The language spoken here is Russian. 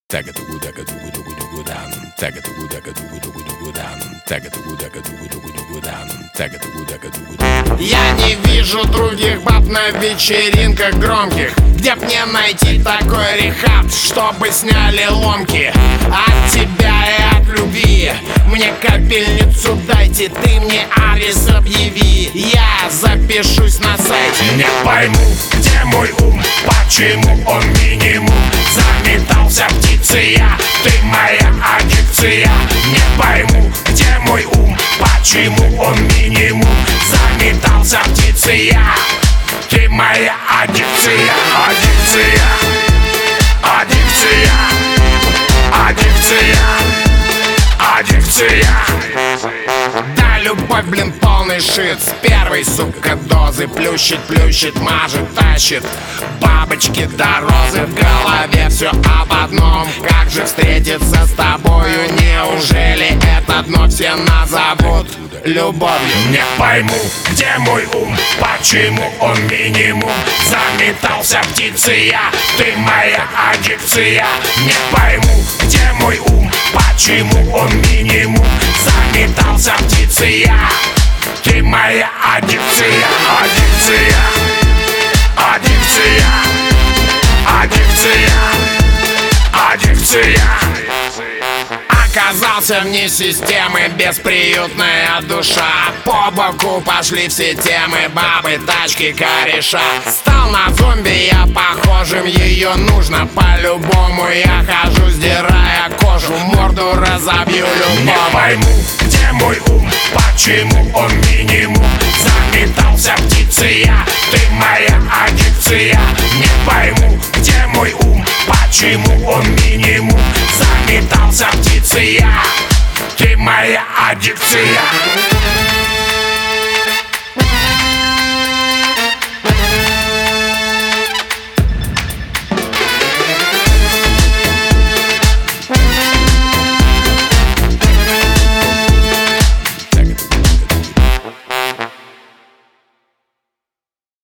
Я не вижу других баб на вечеринках громких, где б мне найти такой рехаб, чтобы сняли ломки. От тебя и от любви мне капельницу дайте, ты мне адрес объяви, я запишусь на сайте. Не пойму, где мой ум, почему он минимум. Заметался птицей я, ты моя аддикция. Не пойму, где мой ум, почему он минимум. Заметался птицей я, ты моя аддикция. Аддикция, аддикция, аддикция, аддикция. Да, любовь, блин, полный шит. С первой, сука, дозы плющит, мажет, тащит. Бабочки до розы, в голове все об одном. Как же встретиться с тобою? Неужели это дно все назовут любовью? Не пойму, где мой ум, почему он минимум. Заметался птицей я, ты моя аддикция. Не пойму, где мой ум, почему он минимум. Заметался птицей я, ты моя аддикция. Аддикция, аддикция, аддикция, аддикция. Оказался вне системы, бесприютная душа. По боку пошли все темы, бабы, тачки, кореша. Стал на зомби я похожим, ее нужно по-любому. Я хожу, сдирая кожу, морду разобью любому. Не пойму, где мой ум, почему он минимум. Заметался птицей я, ты моя аддикция. Не пойму, где мой ум, почему он минимум. Заметался птицей я, ты моя аддикция.